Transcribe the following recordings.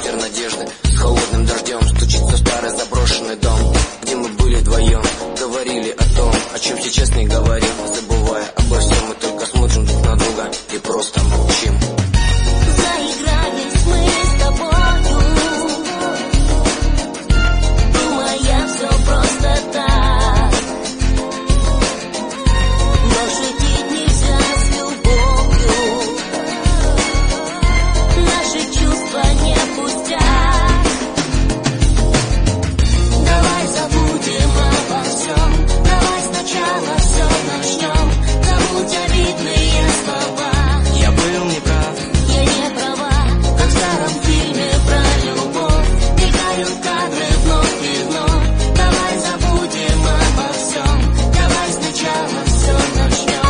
ветер надежды с холодным дождем стучится в старый заброшенный дом, где мы были вдвоем, говорили о том, о чем сейчас не говорим, забывая обо всем, мы только смотрим друг на друга и просто молчим. Заигрались мы с тобою, думая, все просто так, но шутить нельзя с любовью, наши чувства не пустяк. Давай забудем обо всем, давай сначала все начнем, забудь обидные слова. Я был неправ, Я не права, как в старом фильме про любовь, мелькают кадры вновь и вновь. Давай забудем обо всем, давай сначала все начнем.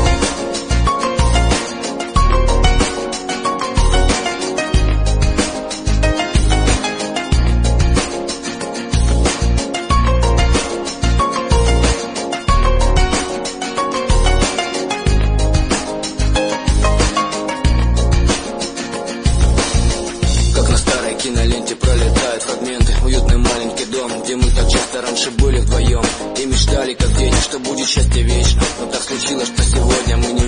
как на старой киноленте пролетают фрагменты. Уютный маленький дом, где мы так часто раньше были вдвоем и мечтали, как дети, что будет счастье вечно. Но так случилось, что сегодня мы не